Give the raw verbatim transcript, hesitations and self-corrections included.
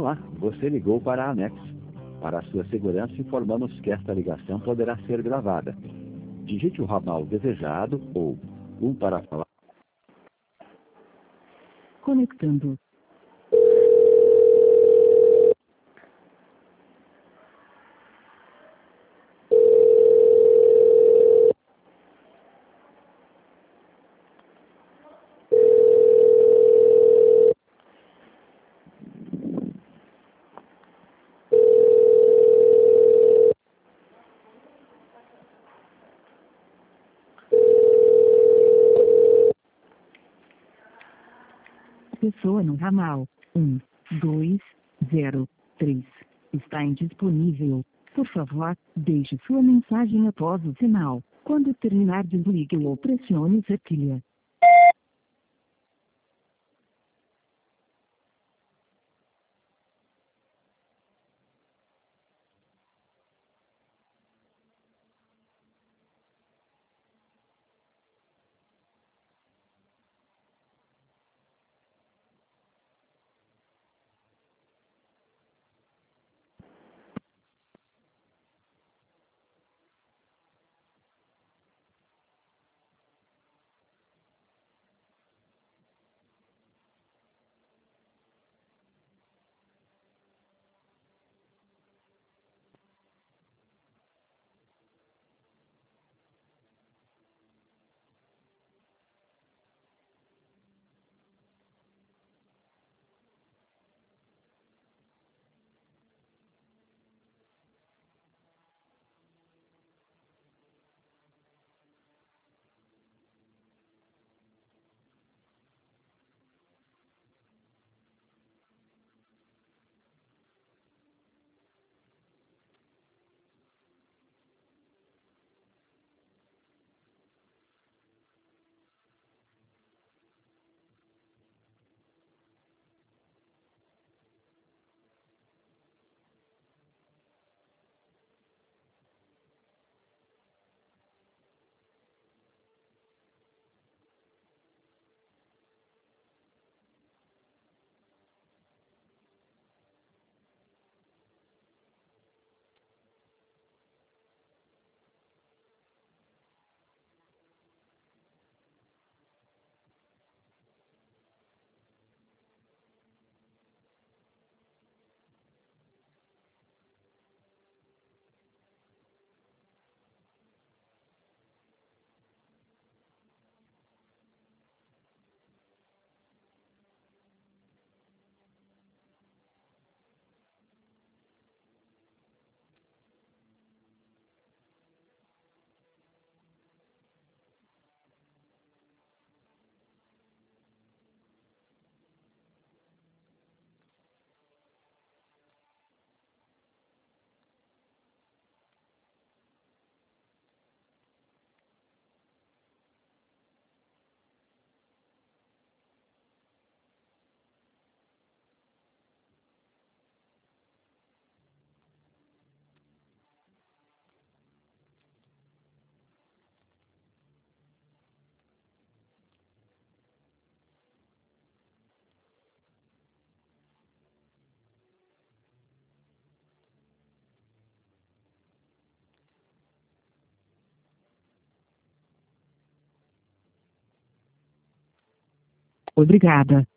Olá, você ligou para a Anex. Para a sua segurança, informamos que esta ligação poderá ser gravada. Digite o ramal desejado ou um para falar. Conectando. Pessoa no ramal um, dois, zero, três está indisponível. Por favor, deixe sua mensagem após o sinal. Quando terminar, desligue ou pressione cerquilha. Obrigada.